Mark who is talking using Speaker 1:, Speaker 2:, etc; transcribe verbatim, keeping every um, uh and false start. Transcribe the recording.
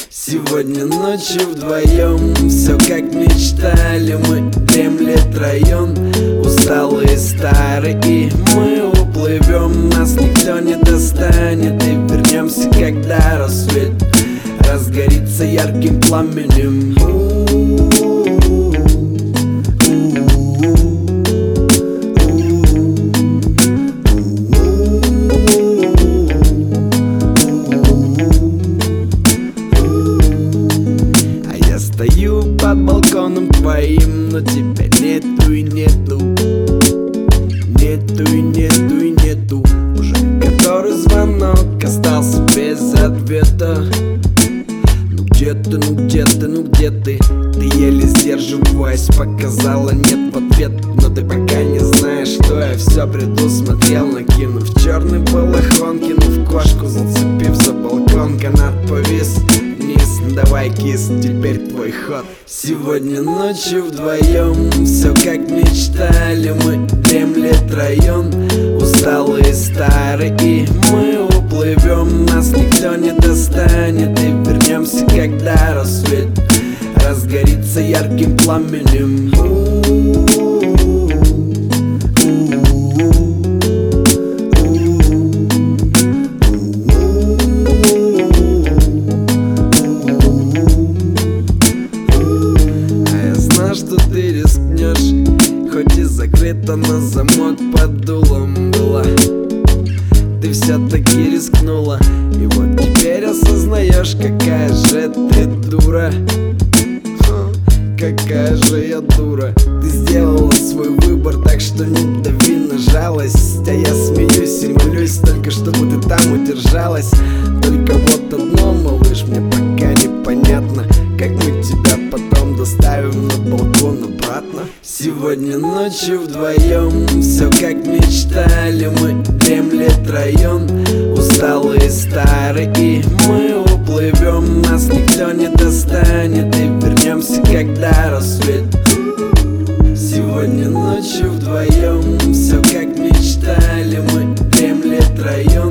Speaker 1: Сегодня ночью вдвоем, все как мечтали. Мы дремлет район, усталые старые, и мы уплывем, нас никто не достанет. И вернемся, когда рассвет разгорится ярким пламенем. Стою под балконом твоим, но тебя нету и нету, нету и нету и нету. Уже который звонок остался без ответа. Ну где ты, ну где ты, ну где ты? Ты еле сдерживаясь показала нет в ответ. Но ты пока не знаешь, что я все предусмотрел. Накинув черный балахон, кинув кошку, зацепив за балкон, канат повис вниз. Давай, кис, теперь твой ход. Сегодня ночью вдвоем, все как мечтали. Мы дремлет район, усталые старые, и мы уплывем, нас никто не достанет. И вернемся, когда рассвет разгорится ярким пламенем. Что ты рискнешь, хоть и закрыта на замок под дулом была. Ты все-таки рискнула, и вот теперь осознаешь, какая же ты дура. Какая же я дура. Ты сделала свой выбор, так что не дави на жалость. А я смеюсь и молюсь только, чтобы ты там удержалась. Только вот одно, малыш, мне пока непонятно, как мы тебя потом доставим на балкон обратно. Сегодня ночью вдвоем, все как мечтали. Мы дремлет район, усталые старые, и мы уплывем, нас никто не достанет. И вернемся, когда рассвет. Сегодня ночью вдвоем, все как мечтали. Мы дремлет район,